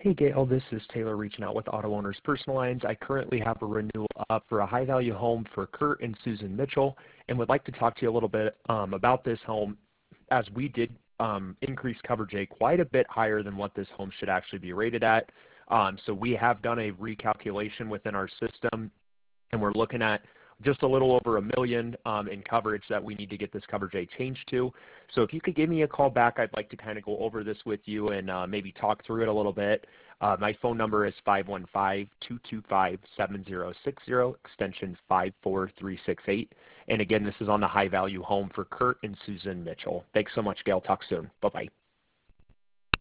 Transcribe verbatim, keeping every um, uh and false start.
Hey Gail, this is Taylor reaching out with Auto Owners Personal Lines. I currently have a renewal up for a high value home for Kurt and Susan Mitchell and would like to talk to you a little bit um, about this home, as we did um, increase coverage A quite a bit higher than what this home should actually be rated at. Um, so we have done a recalculation within our system, and we're looking at just a little over a million um, in coverage that we need to get this coverage A changed to. So if you could give me a call back, I'd like to kind of go over this with you and uh, maybe talk through it a little bit. Uh, my phone number is five one five, two two five, seven zero six zero, extension five four three six eight. And again, this is on the high value home for Kurt and Susan Mitchell. Thanks so much, Gail. Talk soon. Bye-bye.